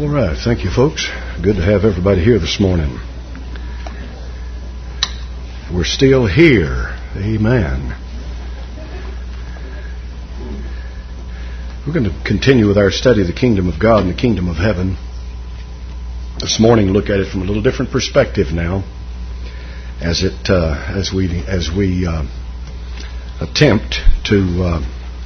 All right, thank you, folks. Good to have everybody here this morning. We're still here. Amen. We're going to continue with our study of the kingdom of God and the kingdom of heaven. This morning, look at it from a little different perspective now, as we attempt to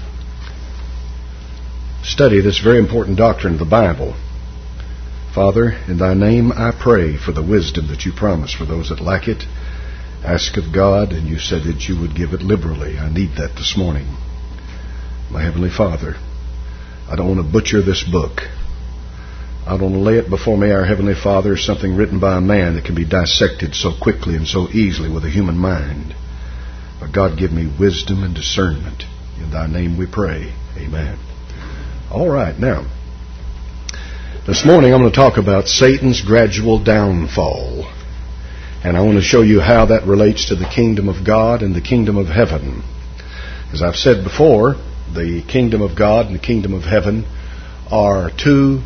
study this very important doctrine of the Bible. Father, in Thy name I pray for the wisdom that You promise for those that lack it. Ask of God, and You said that You would give it liberally. I need that this morning. My Heavenly Father, I don't want to butcher this book. I don't want to lay it before me, our Heavenly Father, as something written by a man that can be dissected so quickly and so easily with a human mind. But God, give me wisdom and discernment. In Thy name we pray. Amen. All right, now, this morning I'm going to talk about Satan's gradual downfall. And I want to show you how that relates to the kingdom of God and the kingdom of heaven. As I've said before, the kingdom of God and the kingdom of heaven are two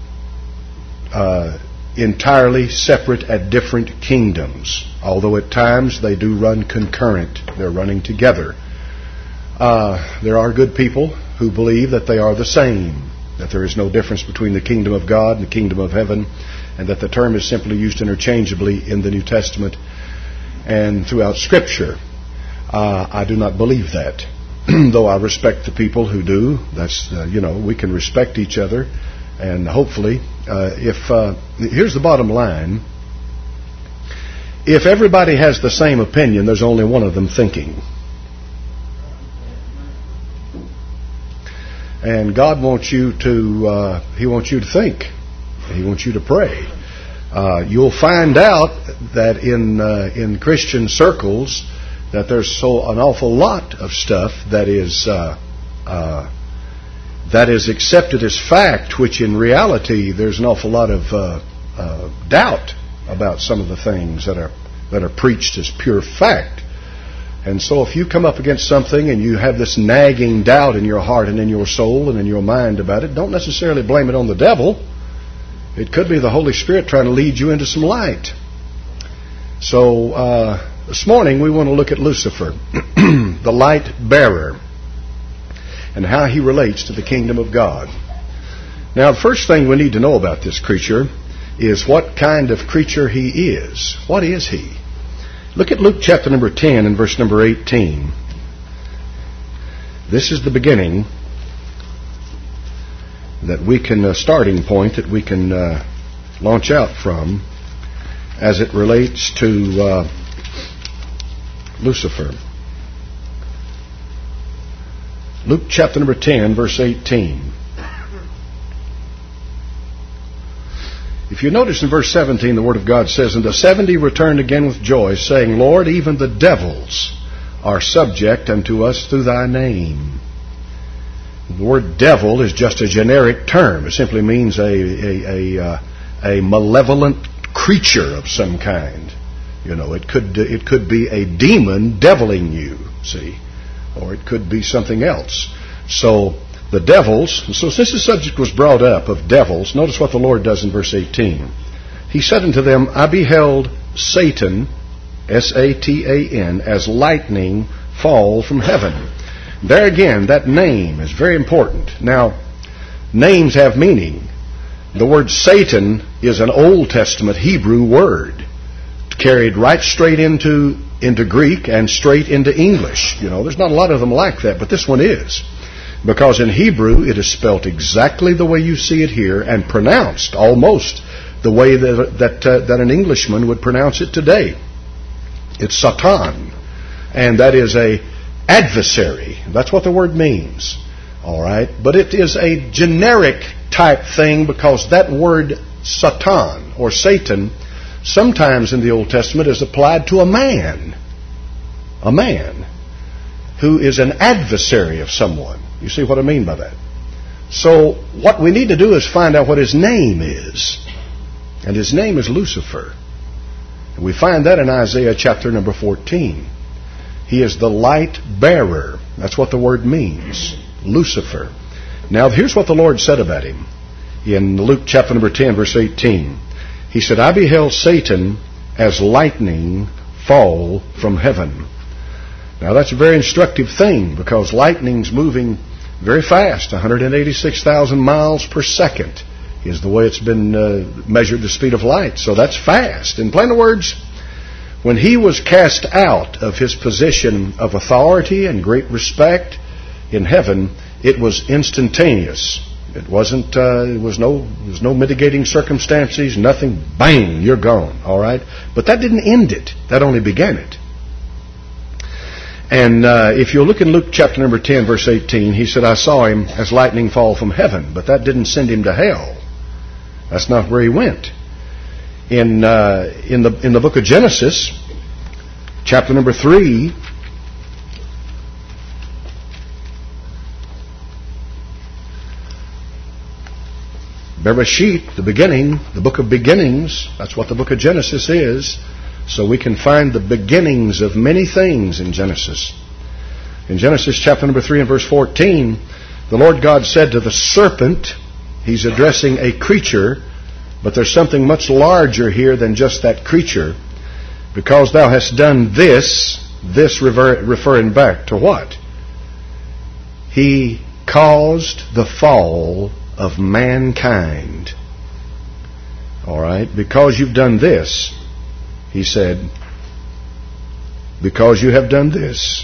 entirely separate and different kingdoms. Although at times they do run concurrent. They're running together. There are good people who believe that they are the same, that there is no difference between the kingdom of God and the kingdom of heaven, and that the term is simply used interchangeably in the New Testament and throughout Scripture. I do not believe that, though I respect the people who do. That's we can respect each other, and hopefully, here's the bottom line: if everybody has the same opinion, there's only one of them thinking. And God wants you to, He wants you to think. He wants you to pray. You'll find out that in Christian circles that there's an awful lot of stuff that is accepted as fact, which in reality there's an awful lot of doubt about some of the things that are preached as pure fact. And so if you come up against something and you have this nagging doubt in your heart and in your soul and in your mind about it, don't necessarily blame it on the devil. It could be the Holy Spirit trying to lead you into some light. So this morning we want to look at Lucifer, the light bearer, and how he relates to the kingdom of God. Now, the first thing we need to know about this creature is what kind of creature he is. What is he? Look at Luke chapter number 10 and verse number 18. This is the beginning that we can, a starting point that we can launch out from as it relates to Lucifer. Luke chapter number 10, verse 18. If you notice in verse 17, the Word of God says, "And the 70 returned again with joy, saying, Lord, even the devils are subject unto us through Thy name." The word devil is just a generic term. It simply means a malevolent creature of some kind. It could be a demon deviling you, see, or it could be something else. So the devils, so since the subject was brought up of devils, notice what the Lord does in verse 18. He said unto them, I beheld Satan, Satan, as lightning fall from heaven. There again, that name is very important. Now, names have meaning. The word Satan is an Old Testament Hebrew word, carried right straight into Greek and straight into English. There's not a lot of them like that, but this one is. Because in Hebrew it is spelt exactly the way you see it here and pronounced almost the way that an Englishman would pronounce it today. It's Satan, and that is a adversary. That's what the word means. All right, but it is a generic type thing because that word Satan or Satan sometimes in the Old Testament is applied to a man who is an adversary of someone. You see what I mean by that? So what we need to do is find out what his name is. And his name is Lucifer. And we find that in Isaiah chapter number 14. He is the light bearer. That's what the word means. Lucifer. Now here's what the Lord said about him. in Luke chapter number 10, verse 18. He said, I beheld Satan as lightning fall from heaven. Now that's a very instructive thing, because lightning's moving very fast, 186,000 miles per second is the way it's been measured, the speed of light. So that's fast. In plain words, when he was cast out of his position of authority and great respect in heaven, it was instantaneous. It wasn't. There was no mitigating circumstances. Nothing. Bang! You're gone. All right. But that didn't end it. That only began it. And if you look in Luke chapter number 10, verse 18, he said, I saw him as lightning fall from heaven. But that didn't send him to hell. That's not where he went. In the book of Genesis, chapter number 3, Bereshit, the beginning, the book of beginnings, that's what the book of Genesis is. So we can find the beginnings of many things in Genesis. In Genesis chapter number 3 and verse 14, the Lord God said to the serpent, he's addressing a creature, but there's something much larger here than just that creature. Because thou hast done this referring back to what? He caused the fall of mankind. All right? Because you've done this, he said, because you have done this,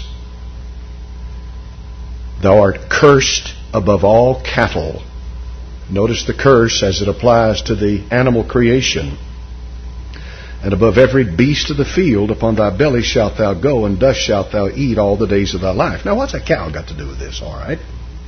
thou art cursed above all cattle. Notice the curse as it applies to the animal creation. And above every beast of the field, upon thy belly shalt thou go, and dust shalt thou eat all the days of thy life. Now, what's a cow got to do with this? All right.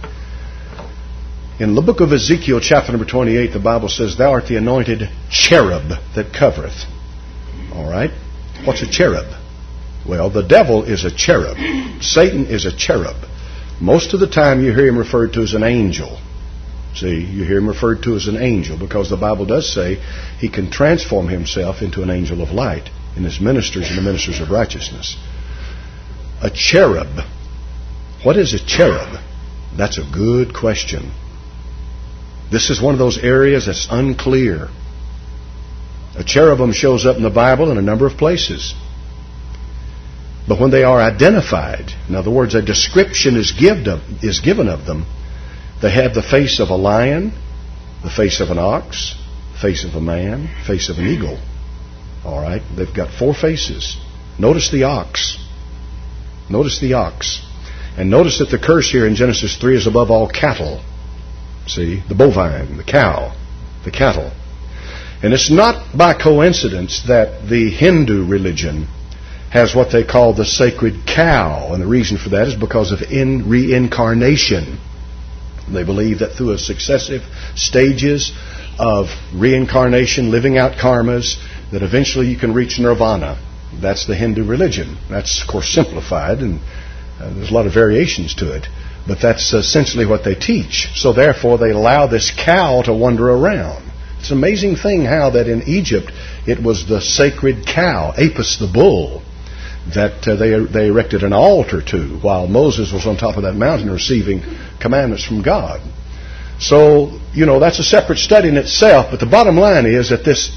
In the book of Ezekiel, chapter number 28, the Bible says, thou art the anointed cherub that covereth. All right. What's a cherub? Well, the devil is a cherub. Satan is a cherub. Most of the time you hear him referred to as an angel. See, you hear him referred to as an angel because the Bible does say he can transform himself into an angel of light in his ministers and the ministers of righteousness. A cherub. What is a cherub? That's a good question. This is one of those areas that's unclear. A cherubim shows up in the Bible in a number of places. But when they are identified, in other words, a description is given of them, they have the face of a lion, the face of an ox, the face of a man, the face of an eagle. All right? They've got 4 faces. Notice the ox. Notice the ox. And notice that the curse here in Genesis 3 is above all cattle. See? The bovine, the cow, the cattle. And it's not by coincidence that the Hindu religion has what they call the sacred cow. And the reason for that is because of reincarnation. They believe that through successive stages of reincarnation, living out karmas, that eventually you can reach nirvana. That's the Hindu religion. That's, of course, simplified, and there's a lot of variations to it. But that's essentially what they teach. So therefore, they allow this cow to wander around. It's an amazing thing how that in Egypt, it was the sacred cow, Apis the bull, that they erected an altar to while Moses was on top of that mountain receiving commandments from God. So, that's a separate study in itself, but the bottom line is that this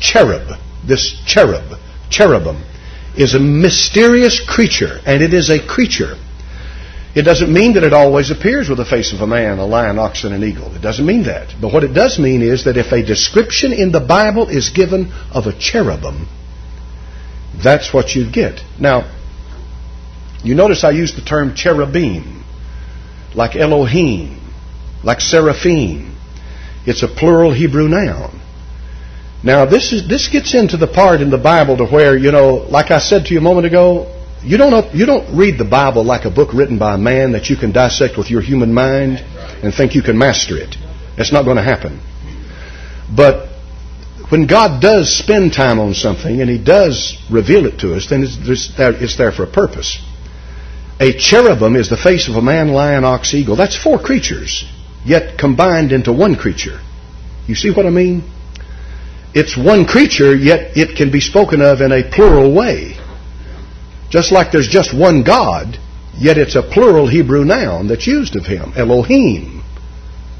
cherubim, is a mysterious creature, and it is a creature. It doesn't mean that it always appears with the face of a man, a lion, ox, and an eagle. It doesn't mean that. But what it does mean is that if a description in the Bible is given of a cherubim, that's what you get. Now, you notice I use the term cherubim, like Elohim, like seraphim. It's a plural Hebrew noun. Now, this gets into the part in the Bible to where, like I said to you a moment ago, you don't read the Bible like a book written by a man that you can dissect with your human mind and think you can master it. That's not going to happen. But when God does spend time on something and He does reveal it to us, then it's there for a purpose. A cherubim is the face of a man, lion, ox, eagle. That's 4 creatures, yet combined into one creature. You see what I mean? It's one creature, yet it can be spoken of in a plural way. Just like there's just one God, yet it's a plural Hebrew noun that's used of Him. Elohim.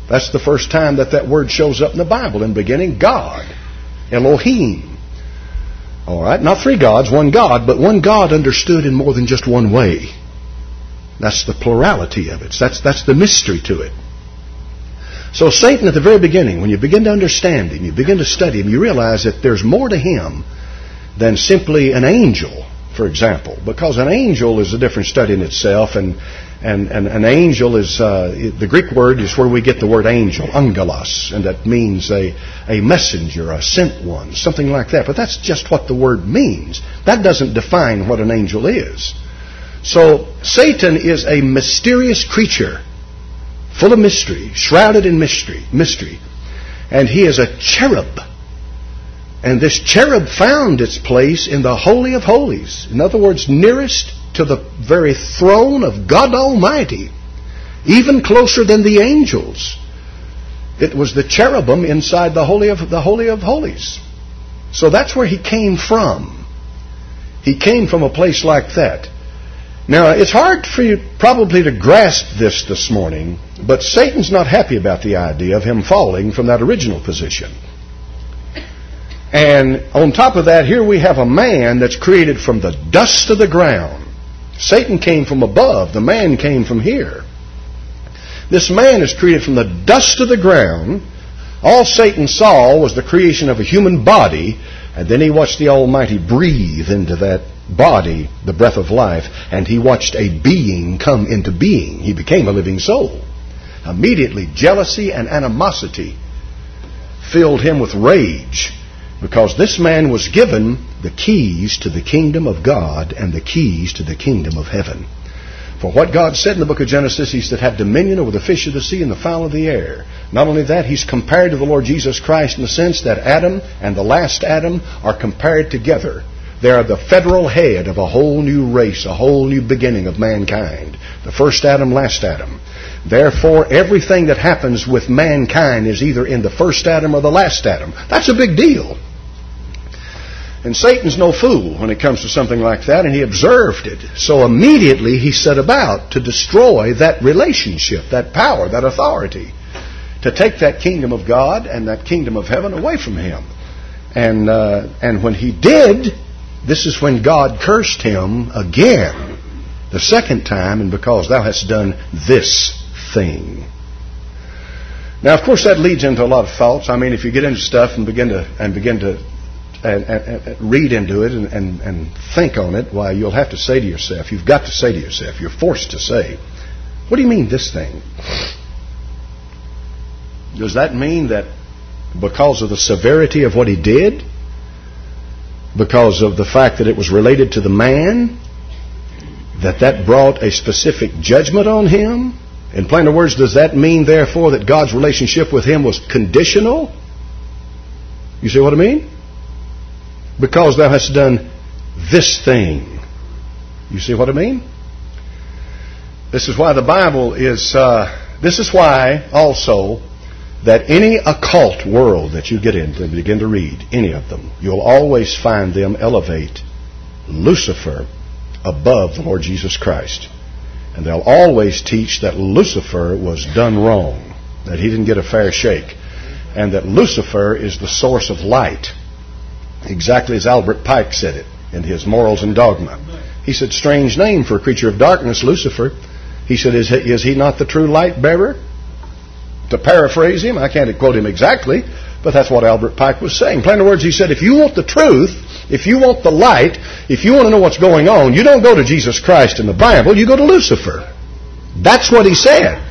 That's the first time that word shows up in the Bible. In the beginning, God. Elohim. All right, not three gods, one God, but one God understood in more than just one way. That's the plurality of it. That's the mystery to it. So Satan at the very beginning, when you begin to understand him, you begin to study him, you realize that there's more to him than simply an angel, for example. Because an angel is a different study in itself, and an angel is, the Greek word is where we get the word angel, angelos, and that means a messenger, a sent one, something like that. But that's just what the word means. That doesn't define what an angel is. So Satan is a mysterious creature, full of mystery, shrouded in mystery. And he is a cherub. And this cherub found its place in the Holy of Holies. In other words, nearest to the very throne of God Almighty. Even closer than the angels. It was the cherubim inside the Holy of Holies. So that's where he came from. He came from a place like that. Now, it's hard for you probably to grasp this morning, but Satan's not happy about the idea of him falling from that original position. And on top of that, here we have a man that's created from the dust of the ground. Satan came from above. The man came from here. This man is created from the dust of the ground. All Satan saw was the creation of a human body, and then he watched the Almighty breathe into that body the breath of life, and he watched a being come into being. He became a living soul. Immediately, jealousy and animosity filled him with rage, because this man was given the keys to the kingdom of God and the keys to the kingdom of heaven. For what God said in the book of Genesis, He said, have dominion over the fish of the sea and the fowl of the air. Not only that, He's compared to the Lord Jesus Christ in the sense that Adam and the last Adam are compared together. They are the federal head of a whole new race, a whole new beginning of mankind. The first Adam, last Adam. Therefore, everything that happens with mankind is either in the first Adam or the last Adam. That's a big deal. And Satan's no fool when it comes to something like that, and he observed it. So immediately he set about to destroy that relationship, that power, that authority, to take that kingdom of God and that kingdom of heaven away from him. And when he did, this is when God cursed him again, the second time, and because thou hast done this thing. Now, of course, that leads into a lot of thoughts. I mean, if you get into stuff and begin to read into it and think on it, why, you'll have to say to yourself, you've got to say to yourself, you're forced to say, what do you mean this thing? Does that mean that because of the severity of what he did, because of the fact that it was related to the man, that brought a specific judgment on him? In plainer words, does that mean, therefore, that God's relationship with him was conditional? You see what I mean? Because thou hast done this thing. You see what I mean? This is why the Bible is... this is why, also, that any occult world that you get into and begin to read, any of them, you'll always find them elevate Lucifer above the Lord Jesus Christ. And they'll always teach that Lucifer was done wrong, that he didn't get a fair shake, and that Lucifer is the source of light. Exactly as Albert Pike said it in his Morals and Dogma. He said, strange name for a creature of darkness, Lucifer. He said, is he not the true light bearer? To paraphrase him, I can't quote him exactly, but that's what Albert Pike was saying. In plain words, he said, if you want the truth, if you want the light, if you want to know what's going on, you don't go to Jesus Christ in the Bible, you go to Lucifer. That's what he said.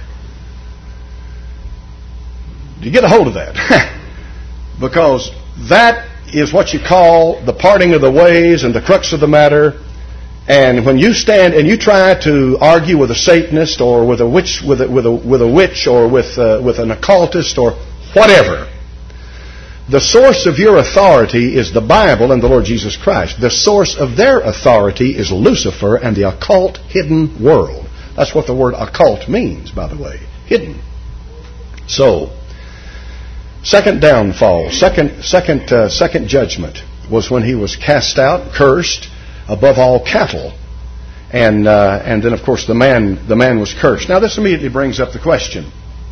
Do you get a hold of that? Because that is what you call the parting of the ways and the crux of the matter. And when you stand and you try to argue with a Satanist or with a witch, with a witch or with an occultist or whatever, the source of your authority is the Bible and the Lord Jesus Christ. The source of their authority is Lucifer and the occult hidden world. That's what the word occult means, by the way. Hidden. So, second downfall, second judgment was when he was cast out, cursed, above all cattle, and then of course the man was cursed. Now this immediately brings up the question: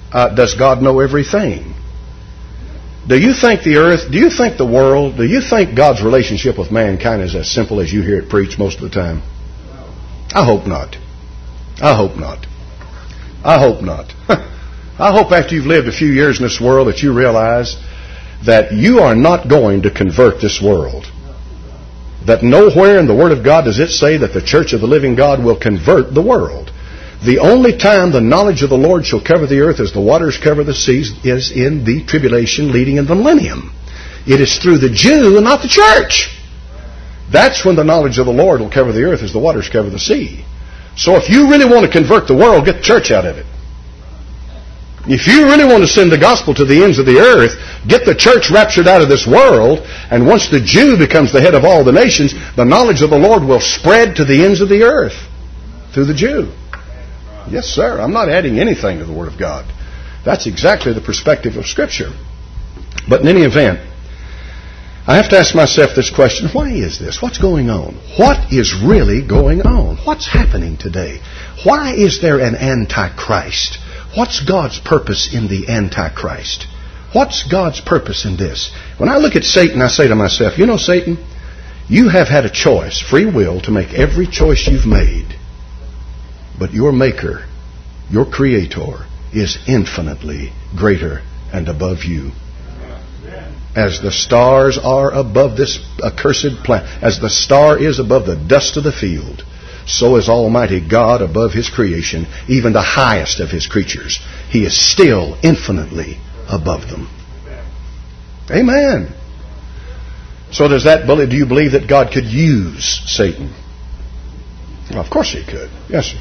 Does God know everything? Do you think the earth, do you think the world, do you think God's relationship with mankind is as simple as you hear it preached most of the time? I hope not. I hope not. I hope not. I hope after you've lived a few years in this world that you realize that you are not going to convert this world. That nowhere in the Word of God does it say that the church of the living God will convert the world. The only time the knowledge of the Lord shall cover the earth as the waters cover the seas is in the tribulation leading in the millennium. It is through the Jew and not the church. That's when the knowledge of the Lord will cover the earth as the waters cover the sea. So if you really want to convert the world, get the church out of it. If you really want to send the gospel to the ends of the earth, get the church raptured out of this world, and once the Jew becomes the head of all the nations, the knowledge of the Lord will spread to the ends of the earth through the Jew. Yes, sir. I'm not adding anything to the Word of God. That's exactly the perspective of Scripture. But in any event, I have to ask myself this question. Why is this? What's going on? What is really going on? What's happening today? Why is there an Antichrist? What's God's purpose in the Antichrist? What's God's purpose in this? When I look at Satan, I say to myself, you know, Satan, you have had a choice, free will, to make every choice you've made. But your Maker, your Creator, is infinitely greater and above you. As the stars are above this accursed planet, as the star is above the dust of the field, so is Almighty God above His creation, even the highest of His creatures. He is still infinitely above them. Amen. So do you believe that God could use Satan? Well, of course He could. Yes, sir.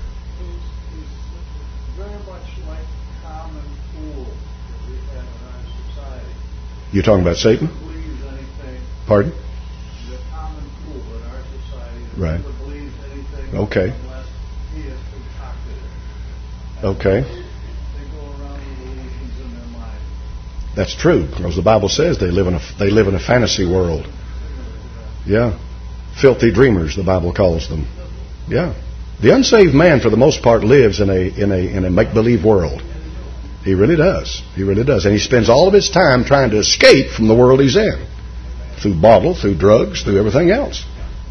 You're talking about Satan? Pardon? The common fool in our society right. never believes anything okay. unless he has concocted it. Okay. They go around with illusions in their mind. That's true, because the Bible says they live in a fantasy world. Yeah. Filthy dreamers, the Bible calls them. Yeah. The unsaved man, for the most part, lives in a make-believe world. He really does. He really does. And he spends all of his time trying to escape from the world he's in. Through bottle, through drugs, through everything else.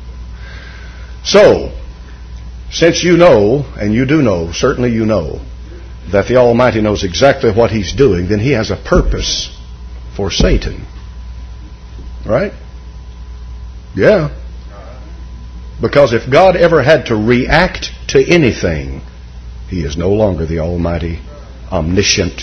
So, since you know, and you do know, certainly you know, that the Almighty knows exactly what He's doing, then He has a purpose for Satan. Right? Yeah. Because if God ever had to react to anything, He is no longer the Almighty, omniscient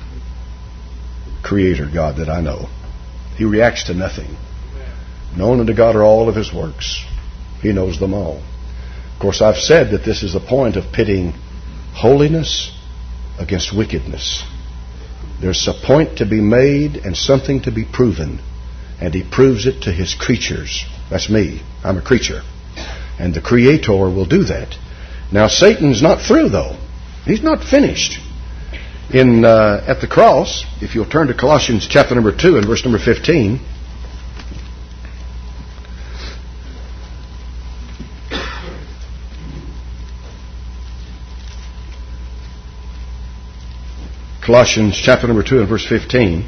Creator God that I know. He reacts to nothing. Known unto God are all of His works. He knows them all. Of course, I've said that this is a point of pitting holiness against wickedness. There's a point to be made and something to be proven. And He proves it to His creatures. That's me. I'm a creature. And the Creator will do that. Now, Satan's not through, though. He's not finished. At the cross, if you'll turn to Colossians chapter number 2 and verse number 15. Colossians chapter number 2 and verse 15.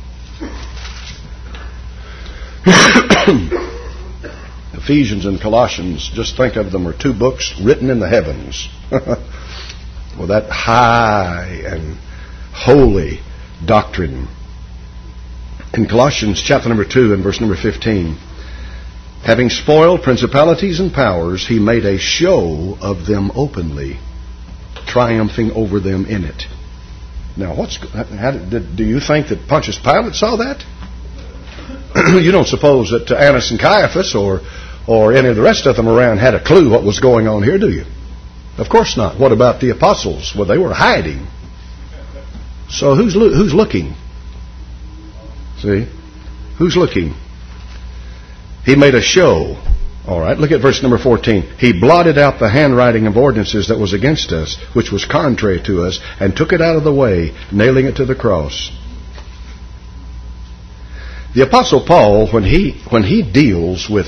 Ephesians and Colossians, just think of them, are two books written in the heavens. With that high and holy doctrine. In Colossians chapter number 2 and verse number 15, having spoiled principalities and powers, He made a show of them openly, triumphing over them in it. Now, do you think that Pontius Pilate saw that? You don't suppose that Annas and Caiaphas or any of the rest of them around had a clue what was going on here, do you? Of course not. What about the apostles? Well, they were hiding. So who's looking? See? Who's looking? He made a show. All right, look at verse number 14. He blotted out the handwriting of ordinances that was against us, which was contrary to us, and took it out of the way, nailing it to the cross. The Apostle Paul, when he deals with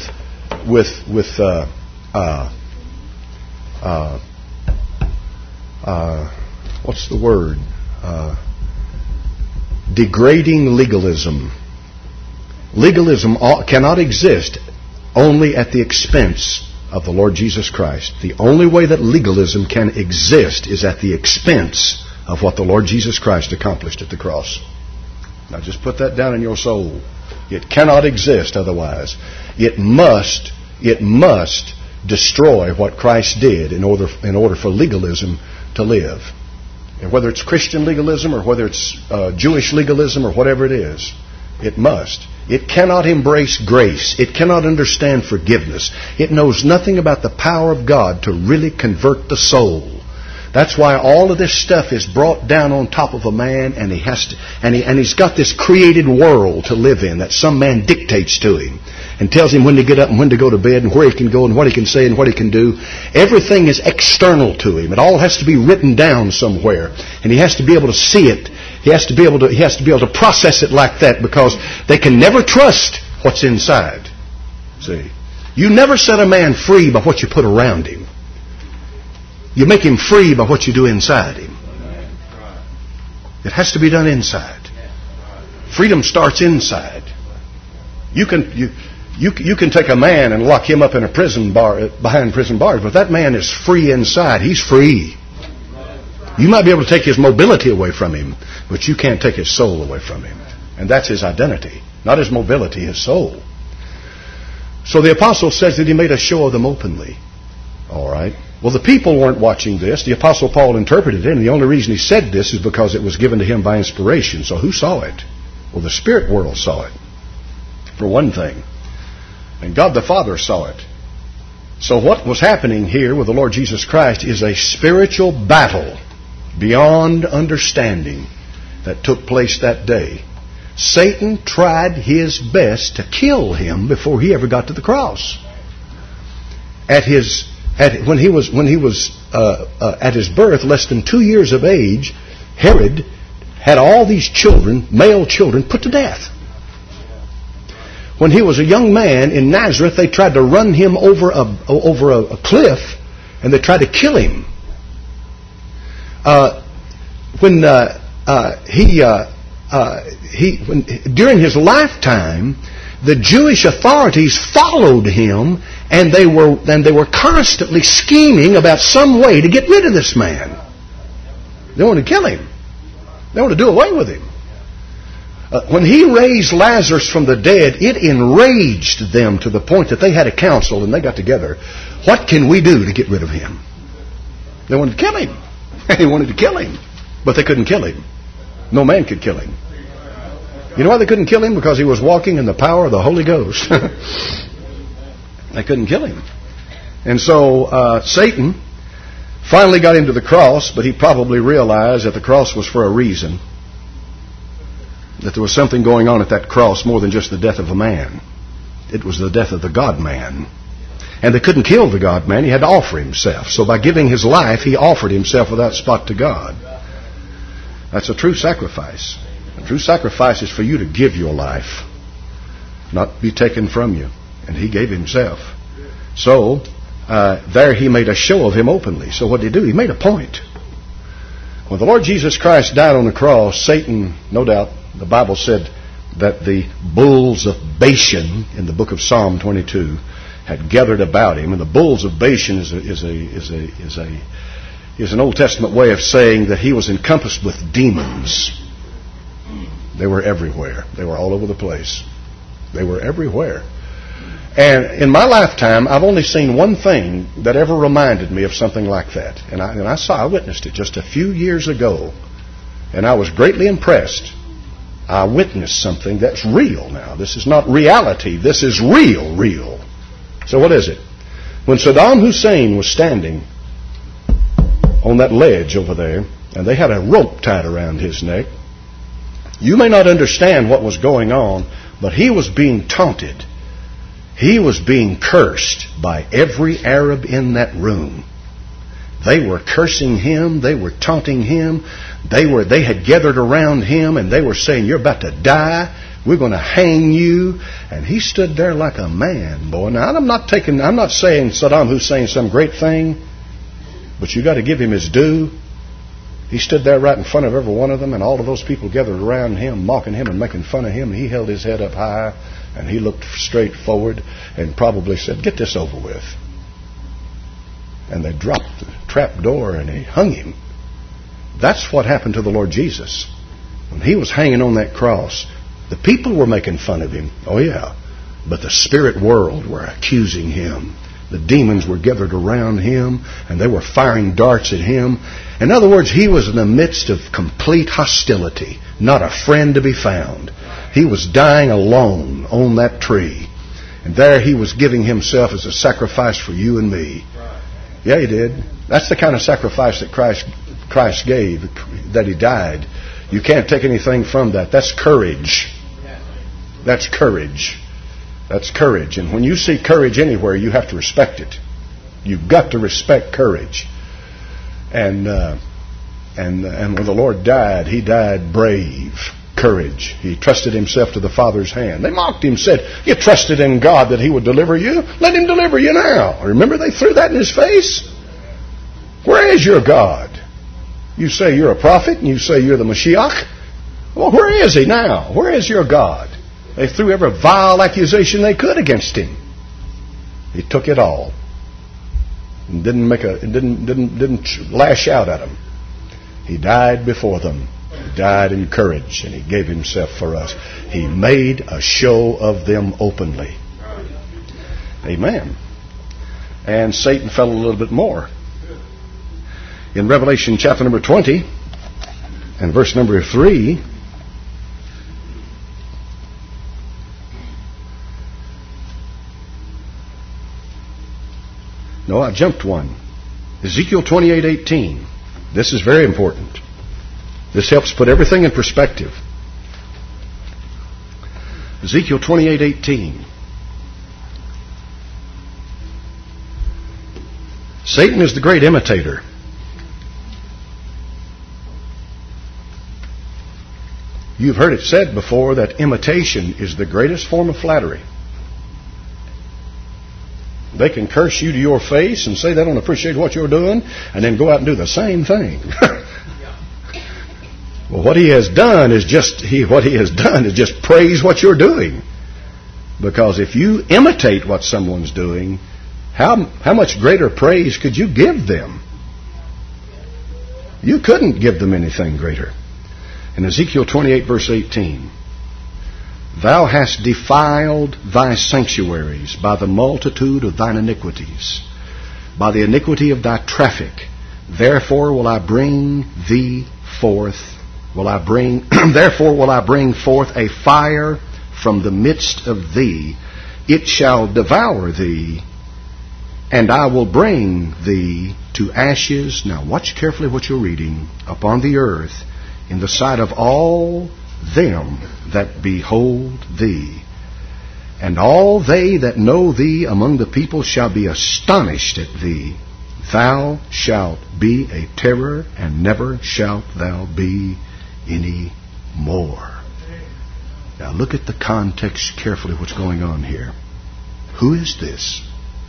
what's the word? degrading legalism. Legalism cannot exist only at the expense of the Lord Jesus Christ. The only way that legalism can exist is at the expense of what the Lord Jesus Christ accomplished at the cross. Now just put that down in your soul. It cannot exist otherwise. It must destroy what Christ did in order for legalism to live. And whether it's Christian legalism or whether it's Jewish legalism or whatever it is, it must. It cannot embrace grace. It cannot understand forgiveness. It knows nothing about the power of God to really convert the soul. That's why all of this stuff is brought down on top of a man, and he's got this created world to live in that some man dictates to him and tells him when to get up and when to go to bed and where he can go and what he can say and what he can do. Everything is external to him. It all has to be written down somewhere, and he has to be able to see it. He has to be able to process it like that, because they can never trust what's inside. See, you never set a man free by what you put around him. You make him free by what you do inside him. It has to be done inside. Freedom starts inside. You can take a man and lock him up in a prison bar, behind prison bars, but that man is free inside. He's free. You might be able to take his mobility away from him, but you can't take his soul away from him. And that's his identity. Not his mobility, his soul. So the apostle says that he made a show of them openly. All right. Well, the people weren't watching this. The Apostle Paul interpreted it, and the only reason he said this is because it was given to him by inspiration. So who saw it? Well, the spirit world saw it, for one thing. And God the Father saw it. So what was happening here with the Lord Jesus Christ is a spiritual battle beyond understanding that took place that day. Satan tried his best to kill him before he ever got to the cross. When he was at his birth, less than 2 years of age, Herod had all these children, male children, put to death. When he was a young man in Nazareth, they tried to run him over a cliff, and they tried to kill him. During his lifetime, the Jewish authorities followed him, and they were constantly scheming about some way to get rid of this man. They wanted to kill him. They wanted to do away with him. When he raised Lazarus from the dead, it enraged them to the point that they had a council and they got together. What can we do to get rid of him? They wanted to kill him. They wanted to kill him, but they couldn't kill him. No man could kill him. You know why they couldn't kill him? Because he was walking in the power of the Holy Ghost. They couldn't kill him. And so Satan finally got him to the cross, but he probably realized that the cross was for a reason. That there was something going on at that cross more than just the death of a man. It was the death of the God-man. And they couldn't kill the God-man. He had to offer himself. So by giving his life, he offered himself without spot to God. That's a true sacrifice. A true sacrifice is for you to give your life, not be taken from you. And he gave himself. So there he made a show of him openly. So what did he do? He made a point. When the Lord Jesus Christ died on the cross, Satan, no doubt, the Bible said that the bulls of Bashan in the book of Psalm 22 had gathered about him. And the bulls of Bashan is an Old Testament way of saying that he was encompassed with demons. They were everywhere. They were all over the place. They were everywhere. And in my lifetime, I've only seen one thing that ever reminded me of something like that. And I witnessed it just a few years ago. And I was greatly impressed. I witnessed something that's real now. This is not reality. This is real. So what is it? When Saddam Hussein was standing on that ledge over there, and they had a rope tied around his neck, you may not understand what was going on, but he was being taunted. He was being cursed by every Arab in that room. They were cursing him. They were taunting him. They had gathered around him and they were saying, "You're about to die. We're going to hang you." And he stood there like a man, boy. Now, I'm not saying Saddam Hussein's some great thing, but you got to give him his due. He stood there right in front of every one of them, and all of those people gathered around him, mocking him and making fun of him. And he held his head up high, and he looked straight forward and probably said, "Get this over with." And they dropped the trap door, and he hung him. That's what happened to the Lord Jesus. When he was hanging on that cross, the people were making fun of him. Oh, yeah. But the spirit world were accusing him. The demons were gathered around him, and they were firing darts at him. In other words, he was in the midst of complete hostility, not a friend to be found. He was dying alone on that tree. And there he was giving himself as a sacrifice for you and me. Yeah, he did. That's the kind of sacrifice that Christ gave, that he died. You can't take anything from that. That's courage. That's courage. That's courage. And when you see courage anywhere, you have to respect it. You've got to respect courage. And when the Lord died, he died brave. Courage. He trusted himself to the Father's hand. They mocked him, said, "You trusted in God that he would deliver you? Let him deliver you now." Remember, they threw that in his face? Where is your God? You say you're a prophet, and you say you're the Mashiach. Well, where is he now? Where is your God? They threw every vile accusation they could against him. He took it all and didn't lash out at them. He died before them. He died in courage, and he gave himself for us. He made a show of them openly. Amen. And Satan fell a little bit more. In Revelation chapter number 20 and verse number 3, no, I jumped one. Ezekiel 28:18. This is very important. This helps put everything in perspective. Ezekiel 28:18. Satan is the great imitator. You've heard it said before that imitation is the greatest form of flattery. They can curse you to your face and say they don't appreciate what you're doing, and then go out and do the same thing. Well, what he has done is just praise what you're doing. Because if you imitate what someone's doing, how much greater praise could you give them? You couldn't give them anything greater. In Ezekiel 28 verse 18, "Thou hast defiled thy sanctuaries by the multitude of thine iniquities, by the iniquity of thy traffic. Therefore will I bring thee forth. Therefore will I bring forth a fire from the midst of thee. It shall devour thee, and I will bring thee to ashes." Now watch carefully what you're reading. "Upon the earth, in the sight of all them that behold thee. And all they that know thee among the people shall be astonished at thee. Thou shalt be a terror, and never shalt thou be any more." Now look at the context carefully, what's going on here. Who is this?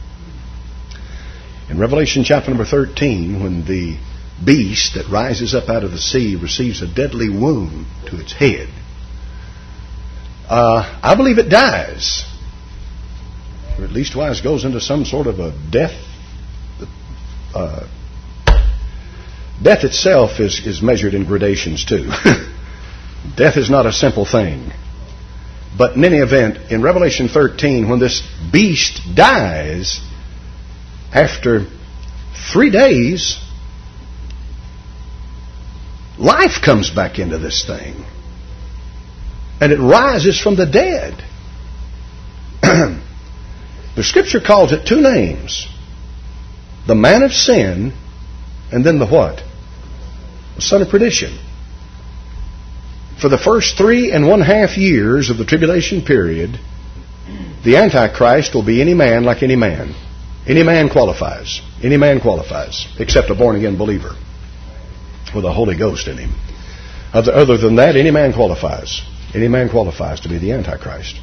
In Revelation chapter number 13, when the beast that rises up out of the sea receives a deadly wound to its head, I believe it dies, or at least wise goes into some sort of a death. Death itself is measured in gradations too. Death is not a simple thing. But in any event, in Revelation 13, when this beast dies, after 3 days, life comes back into this thing. And it rises from the dead. The Scripture calls it 2 names. The man of sin, and then the what? The son of perdition. For the first 3.5 years of the tribulation period, the Antichrist will be any man like any man. Any man qualifies. Any man qualifies, except a born-again believer with a Holy Ghost in him. Other than that, any man qualifies. Any man qualifies to be the Antichrist.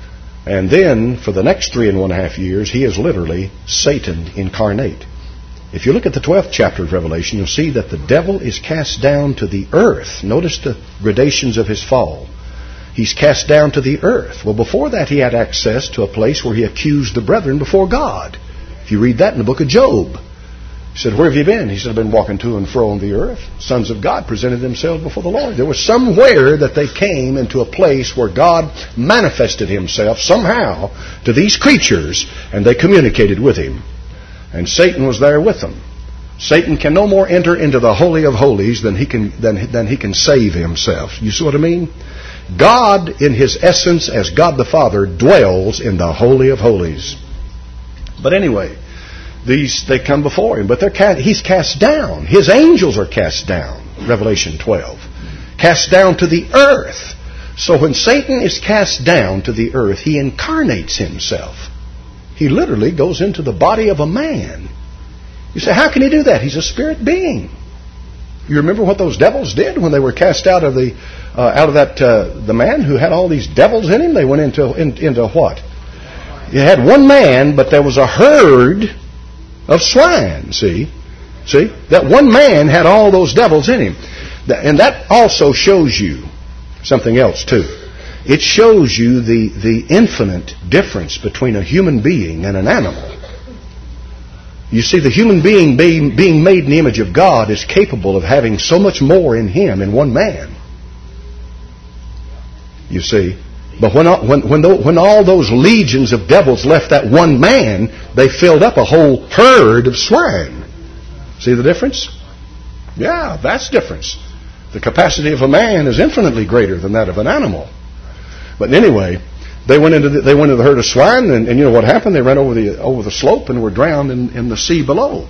And then, for the next 3.5 years, he is literally Satan incarnate. If you look at the 12th chapter of Revelation, you'll see that the devil is cast down to the earth. Notice the gradations of his fall. He's cast down to the earth. Well, before that, he had access to a place where he accused the brethren before God. If you read that in the book of Job. He said, where have you been? He said, I've been walking to and fro on the earth. Sons of God presented themselves before the Lord. There was somewhere that they came into a place where God manifested himself somehow to these creatures, and they communicated with him. And Satan was there with them. Satan can no more enter into the Holy of Holies than he can save himself. You see what I mean? God, in his essence as God the Father, dwells in the Holy of Holies. But anyway, they come before him, but he's cast down. His angels are cast down. Revelation 12. Cast down to the earth. So when Satan is cast down to the earth, he incarnates himself. He literally goes into the body of a man. You say, how can he do that? He's a spirit being. You remember what those devils did when they were cast out of the man who had all these devils in him? They went into what? You had one man, but there was a herd of swine. See? That one man had all those devils in him. And that also shows you something else too. It shows you the infinite difference between a human being and an animal. You see, the human being being made in the image of God is capable of having so much more in him in one man. You see. But when all those legions of devils left that one man, they filled up a whole herd of swine. See the difference? Yeah, that's difference. The capacity of a man is infinitely greater than that of an animal. But anyway, they went into the herd of swine, and you know what happened? They ran over the slope and were drowned in the sea below.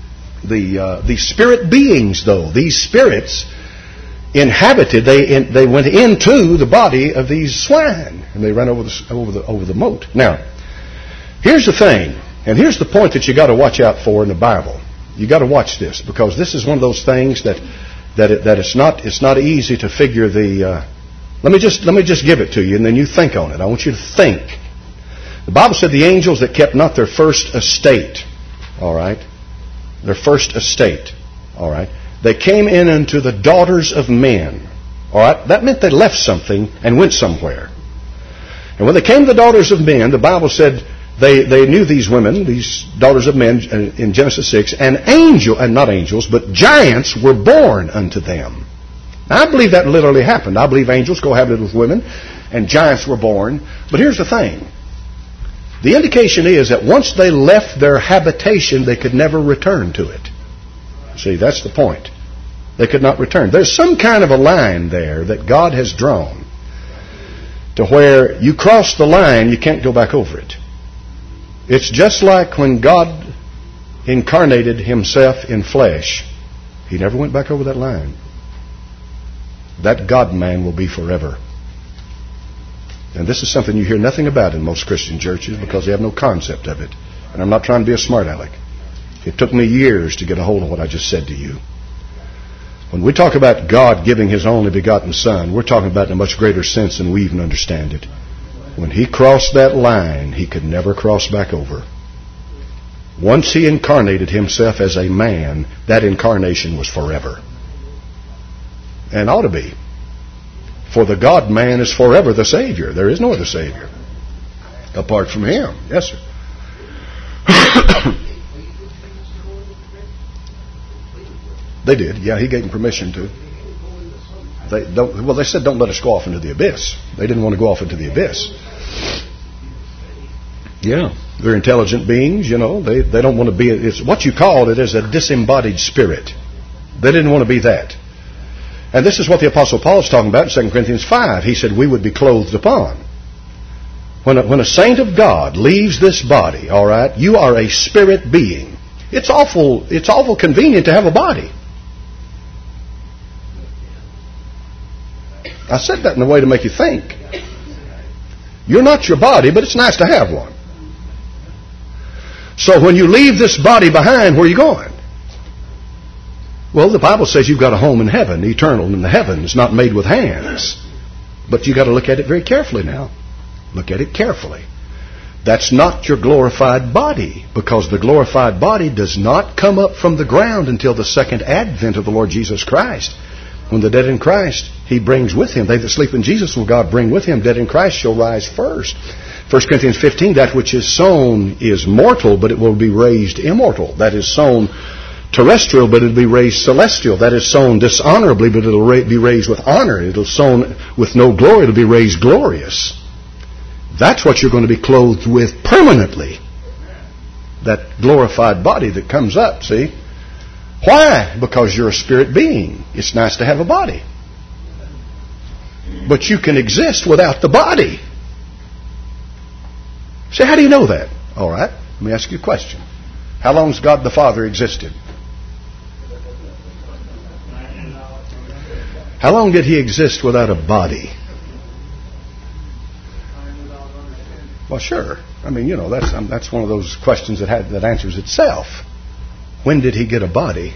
The spirit beings, though, these spirits inhabited. They went into the body of these swine, and they ran over the moat. Now, here's the thing, and here's the point that you got to watch out for in the Bible. You got to watch this, because this is one of those things that it's not easy to figure the. Let me just give it to you, and then you think on it. I want you to think. The Bible said the angels that kept not their first estate, all right, their first estate, all right, they came in unto the daughters of men, all right. That meant they left something and went somewhere. And when they came to the daughters of men, the Bible said they knew these women, these daughters of men, in Genesis 6, and not angels, but giants were born unto them. Now, I believe that literally happened. I believe angels cohabited with women and giants were born. But here's the thing. The indication is that once they left their habitation, they could never return to it. See, that's the point. They could not return. There's some kind of a line there that God has drawn to where you cross the line, you can't go back over it. It's just like when God incarnated himself in flesh. He never went back over that line. That God-man will be forever. And this is something you hear nothing about in most Christian churches because they have no concept of it. And I'm not trying to be a smart aleck. It took me years to get a hold of what I just said to you. When we talk about God giving His only begotten Son, we're talking about it in a much greater sense than we even understand it. When He crossed that line, He could never cross back over. Once He incarnated Himself as a man, that incarnation was forever. And ought to be. For the God-man is forever the Savior. There is no other Savior apart from Him. Yes, sir. They did. Yeah, He gave them permission to. They said, don't let us go off into the abyss. They didn't want to go off into the abyss. Yeah. They're intelligent beings, you know. They don't want to be... It's what you called it is a disembodied spirit. They didn't want to be that. And this is what the Apostle Paul is talking about in 2 Corinthians 5. He said, we would be clothed upon. When a saint of God leaves this body, all right, you are a spirit being. It's awful convenient to have a body. I said that in a way to make you think. You're not your body, but it's nice to have one. So when you leave this body behind, where are you going? Well, the Bible says you've got a home in heaven, eternal in the heavens, not made with hands. But you've got to look at it very carefully now. Look at it carefully. That's not your glorified body, because the glorified body does not come up from the ground until the second advent of the Lord Jesus Christ. When the dead in Christ He brings with Him. They that sleep in Jesus will God bring with Him. Dead in Christ shall rise first. 1 Corinthians 15, that which is sown is mortal, but it will be raised immortal. That is sown terrestrial, but it will be raised celestial. That is sown dishonorably, but it will be raised with honor. It will sown with no glory, it will be raised glorious. That's what you're going to be clothed with permanently. That glorified body that comes up, see? Why? Because you're a spirit being. It's nice to have a body. But you can exist without the body. Say, how do you know that? All right, let me ask you a question. How long has God the Father existed? How long did He exist without a body? Well, sure. I mean, you know, that's one of those questions that answers itself. When did He get a body?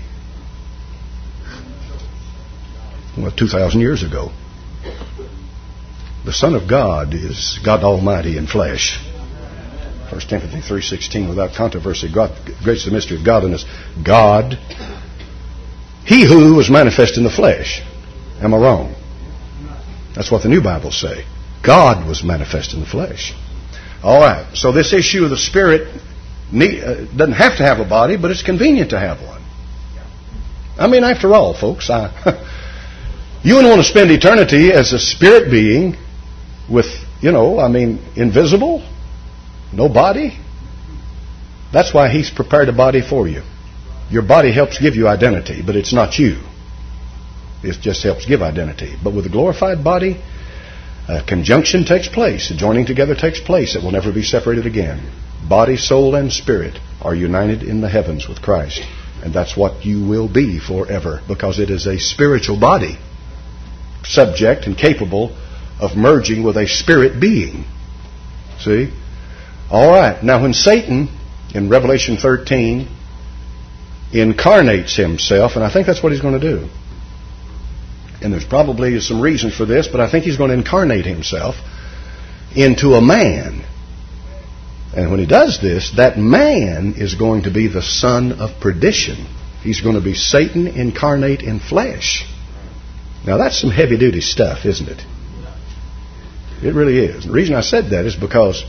Well, 2,000 years ago. The Son of God is God Almighty in flesh. 1 Timothy 3:16, without controversy, God, great is the mystery of godliness. God, He who was manifest in the flesh. Am I wrong? That's what the New Bibles say. God was manifest in the flesh. All right, so this issue of the Spirit doesn't have to have a body, but it's convenient to have one. I mean, after all, folks, you wouldn't want to spend eternity as a spirit being with, invisible, no body. That's why He's prepared a body for you. Your body helps give you identity, but it's not you. It just helps give identity. But with a glorified body, conjunction takes place. A joining together takes place. It will never be separated again. Body, soul, and spirit are united in the heavens with Christ. And that's what you will be forever, because it is a spiritual body, subject and capable of merging with a spirit being. See? All right. Now when Satan, in Revelation 13, incarnates himself, and I think that's what he's going to do. And there's probably some reasons for this, but I think he's going to incarnate himself into a man. And when he does this, that man is going to be the son of perdition. He's going to be Satan incarnate in flesh. Now that's some heavy-duty stuff, isn't it? It really is. The reason I said that is because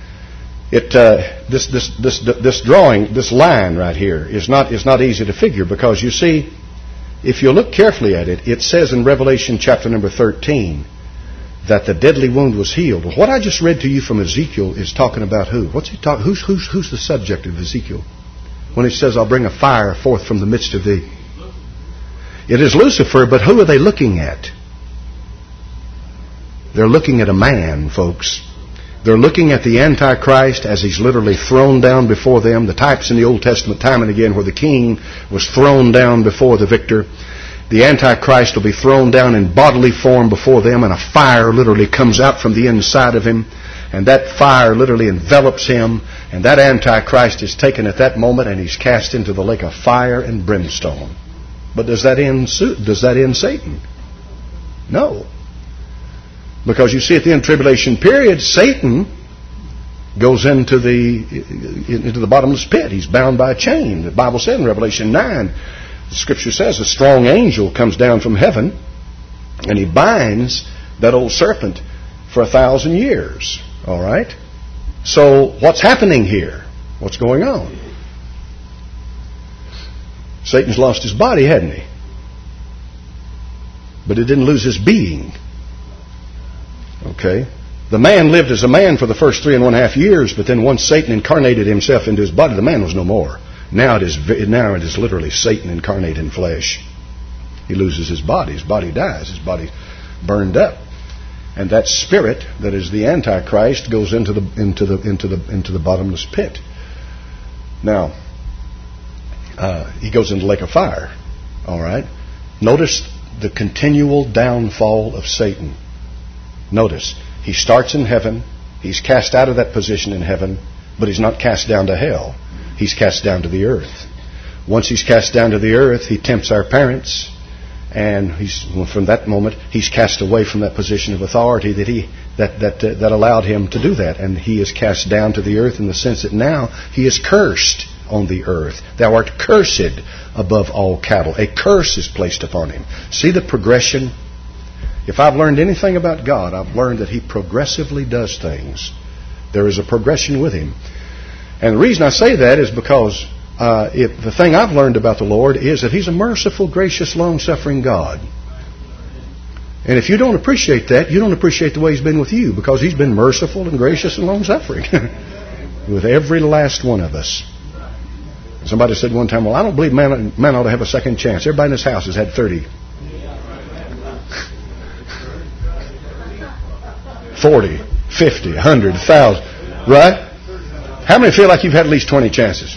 this drawing, this line right here, is not easy to figure, because you see, if you look carefully at it, it says in Revelation chapter number 13 that the deadly wound was healed. Well, what I just read to you from Ezekiel is talking about who? What's he talking? Who's the subject of Ezekiel? When he says, "I'll bring a fire forth from the midst of thee." It is Lucifer, but who are they looking at? They're looking at a man, folks. They're looking at the Antichrist as he's literally thrown down before them. The types in the Old Testament time and again where the king was thrown down before the victor. The Antichrist will be thrown down in bodily form before them, and a fire literally comes out from the inside of him. And that fire literally envelops him. And that Antichrist is taken at that moment and he's cast into the lake of fire and brimstone. But does that end Satan? No. Because you see, at the end tribulation period, Satan goes into the bottomless pit. He's bound by a chain. The Bible said in Revelation 9, the Scripture says a strong angel comes down from heaven and he binds that old serpent for 1,000 years. All right? So what's happening here? What's going on? Satan's lost his body, hadn't he? But he didn't lose his being. Okay? The man lived as a man for the first 3.5 years, but then once Satan incarnated himself into his body, the man was no more. Now it is literally Satan incarnate in flesh. He loses his body. His body dies. His body burned up. And that spirit that is the Antichrist goes into the bottomless pit. Now, he goes into the lake of fire. All right? Notice the continual downfall of Satan. Notice, he starts in heaven. He's cast out of that position in heaven, but he's not cast down to hell. He's cast down to the earth. Once he's cast down to the earth, he tempts our parents. And from that moment, he's cast away from that position of authority that allowed him to do that. And he is cast down to the earth in the sense that now he is cursed on the earth. Thou art cursed above all cattle. A curse is placed upon him. See the progression? If I've learned anything about God, I've learned that he progressively does things. There is a progression with him. And the reason I say that is because the thing I've learned about the Lord is that he's a merciful, gracious, long-suffering God. And if you don't appreciate that, you don't appreciate the way he's been with you, because he's been merciful and gracious and long-suffering with every last one of us. Somebody said one time, well, I don't believe man ought to have a second chance. Everybody in this house has had 30. 40, 50, 100, 1,000. Right? How many feel like you've had at least 20 chances?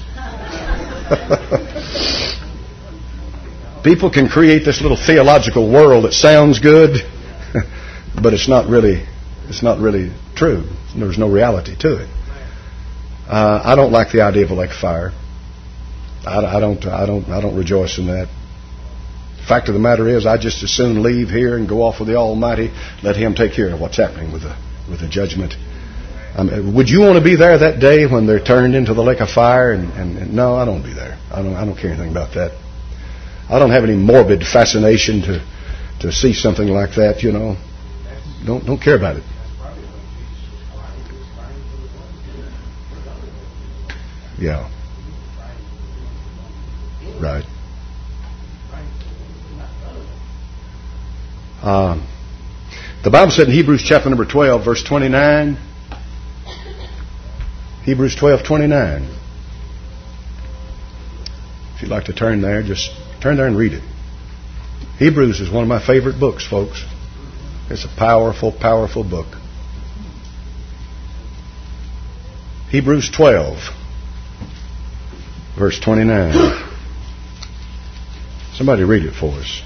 People can create this little theological world that sounds good, but it's not really true. There's no reality to it. I don't like the idea of a lake of fire. I don't rejoice in that. The fact of the matter is, I just as soon leave here and go off with the Almighty. Let Him take care of what's happening with the judgment. Would you want to be there that day when they're turned into the lake of fire? And no, I don't want to be there. I don't care anything about that. I don't have any morbid fascination to see something like that. You know, don't care about it. Yeah. Right. The Bible said in Hebrews chapter number 12, verse 29. Hebrews 12:29. If you'd like to turn there, just turn there and read it. Hebrews is one of my favorite books, folks. It's a powerful, powerful book. Hebrews 12, verse 29. Somebody read it for us.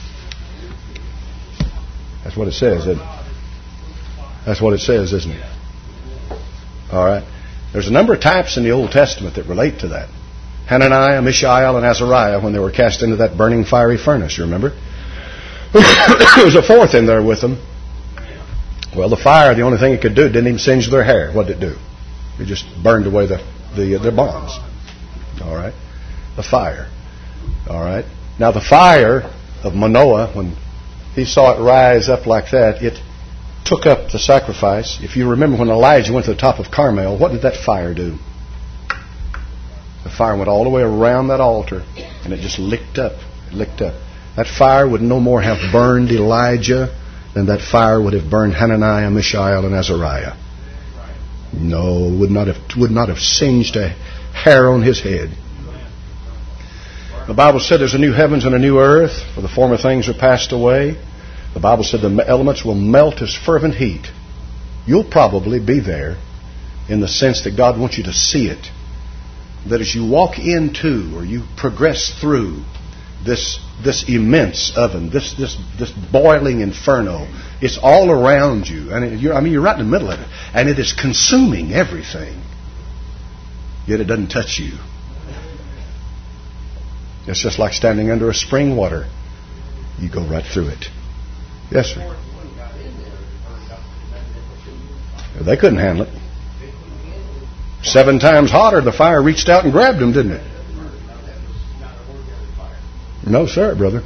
That's what it says, isn't it? That's what it says, isn't it? All right. There's a number of types in the Old Testament that relate to that. Hananiah, Mishael, and Azariah, when they were cast into that burning fiery furnace, you remember? There was a fourth in there with them. Well, the fire, the only thing it could do, didn't even singe their hair. What did it do? It just burned away their bonds. All right? The fire. All right? Now, the fire of Manoah, when he saw it rise up like that, it took up the sacrifice. If you remember when Elijah went to the top of Carmel, what did that fire do? The fire went all the way around that altar, and it just licked up. It licked up. That fire would no more have burned Elijah than that fire would have burned Hananiah, Mishael, and Azariah. No, would not have singed a hair on his head. The Bible said there's a new heavens and a new earth, for the former things are passed away. The Bible said the elements will melt as fervent heat. You'll probably be there in the sense that God wants you to see it. That as you walk into or you progress through this immense oven, this boiling inferno, it's all around you. And you're right in the middle of it. And it is consuming everything. Yet it doesn't touch you. It's just like standing under a spring water. You go right through it. Yes, sir. They couldn't handle it. 7 times hotter, the fire reached out and grabbed them, didn't it? No, sir, brother.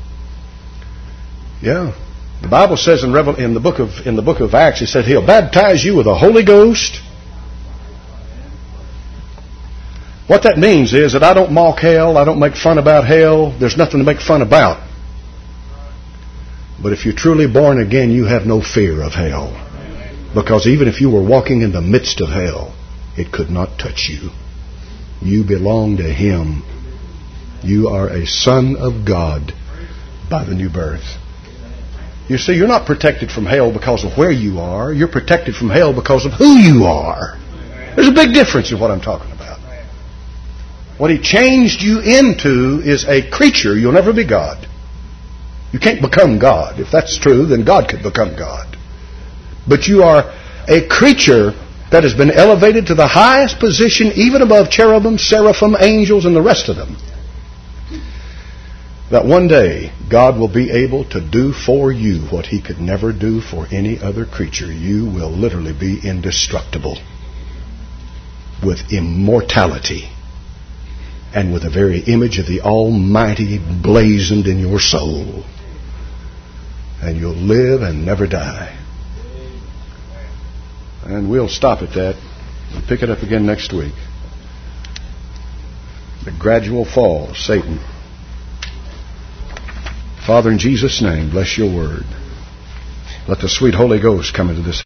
Yeah. The Bible says in the book of Acts, it said He'll baptize you with the Holy Ghost. What that means is that I don't mock hell. I don't make fun about hell. There's nothing to make fun about. But if you're truly born again, you have no fear of hell. Because even if you were walking in the midst of hell, it could not touch you. You belong to Him. You are a son of God by the new birth. You see, you're not protected from hell because of where you are. You're protected from hell because of who you are. There's a big difference in what I'm talking about. What He changed you into is a creature. You'll never be God. You can't become God. If that's true, then God could become God. But you are a creature that has been elevated to the highest position, even above cherubim, seraphim, angels, and the rest of them. That one day, God will be able to do for you what He could never do for any other creature. You will literally be indestructible, with immortality, and with the very image of the Almighty blazoned in your soul. And you'll live and never die. And we'll stop at that and pick it up again next week. The gradual fall of Satan. Father, in Jesus' name, bless your word. Let the sweet Holy Ghost come into this